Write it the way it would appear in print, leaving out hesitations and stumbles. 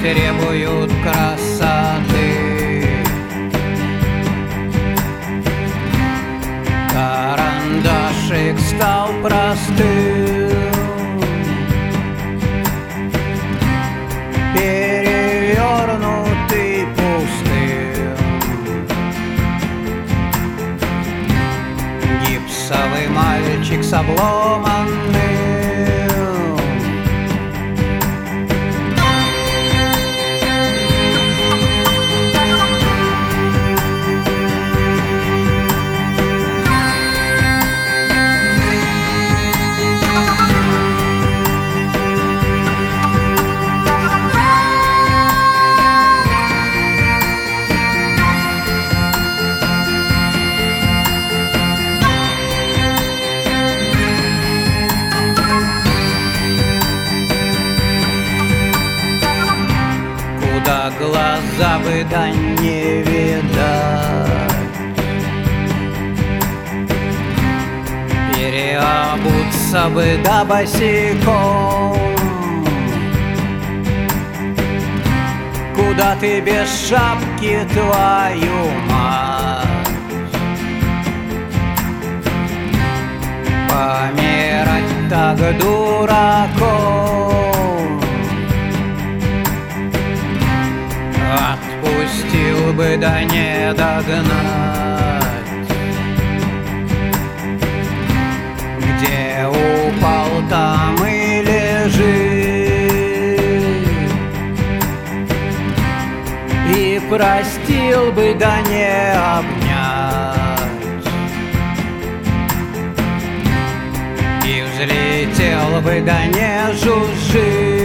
требуют красоты. Карандашик стал простым, перевернутый пустым. Гипсовый мальчик с обломанным. Куда глаза бы да не видать, переобуться бы да босиком. Куда ты без шапки, твою мать? Помирать так дураком. Отпустил бы, да не догнать. Где упал, там и лежит. И простил бы, да не обнять. И взлетел бы, да не жужжит.